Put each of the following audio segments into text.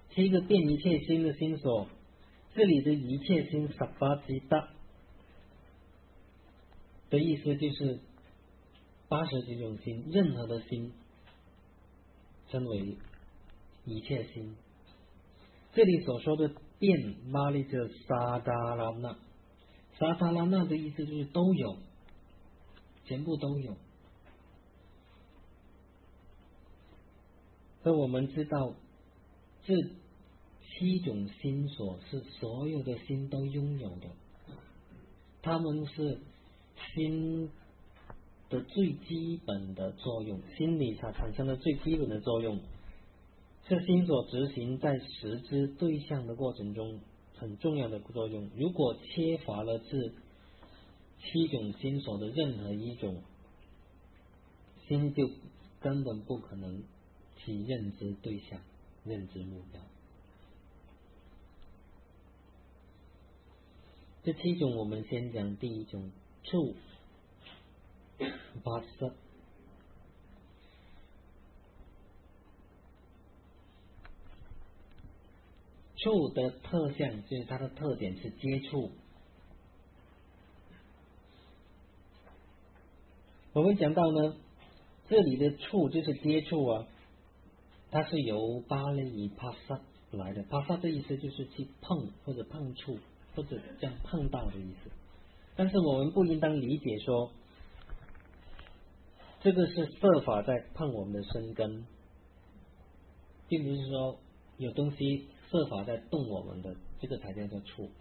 7个遍一切心的心所，这里的一切心十八吉达的意思就是80几种心，任何的心称为一切心。这里所说的遍，巴利就是沙达拉那，沙达拉那的意思就是都有，全部都有。而我们知道这7种心所是所有的心都拥有的，它们是心的最基本的作用，心理它产生的最基本的作用，是心所执行在识知对象的过程中很重要的作用。如果缺乏了这7种心所的任何一种，心就根本不可能去认知对象、认知目标。这7种我们先讲第一种触巴色。触的特项就是它的特点是接触。我们讲到呢，这里的触就是接触啊，它是由巴利帕萨来的。帕萨的意思就是去碰或者碰触或者这样碰到的意思。但是我们不应当理解说这个是色法在碰我们的身根，并不是说有东西色法在动我们的，这个才叫做触。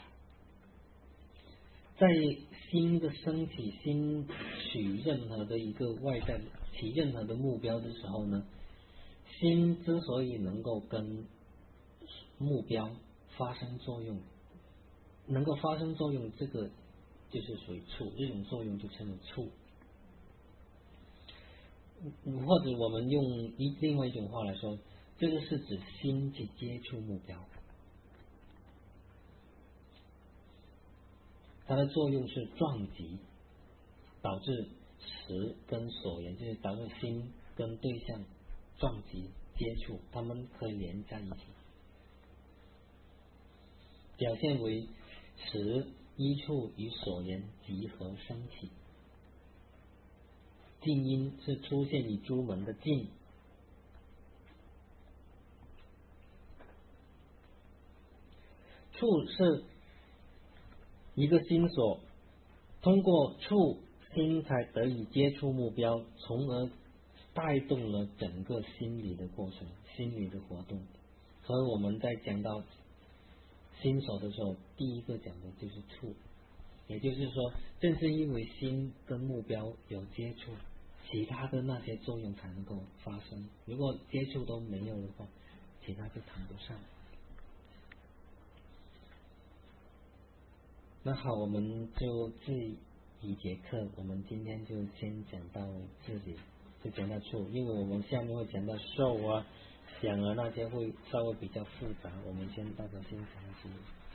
在心的升起，心取任何的一个外在，起任何的目标的时候呢，心之所以能够跟目标发生作用，能够发生作用，这个就是属于触，这种作用就称为触。或者我们用另外一种话来说，这个是指心去接触目标，它的作用是撞击，导致识跟所缘，就是导致心跟对象撞击接触，它们可以连在一起，表现为识依处与所缘集合升起。静音是出现于诸门的静，触是一个心所，通过触心才得以接触目标，从而带动了整个心理的过程，心理的活动。所以我们在讲到心所的时候，第一个讲的就是触，也就是说正是因为心跟目标有接触，其他的那些作用才能够发生，如果接触都没有的话，其他就谈不上。那好，我们就这一节课我们今天就先讲到这里，就讲到触，因为我们下面会讲到受啊、想啊那些会稍微比较复杂，我们大家先讲到这里。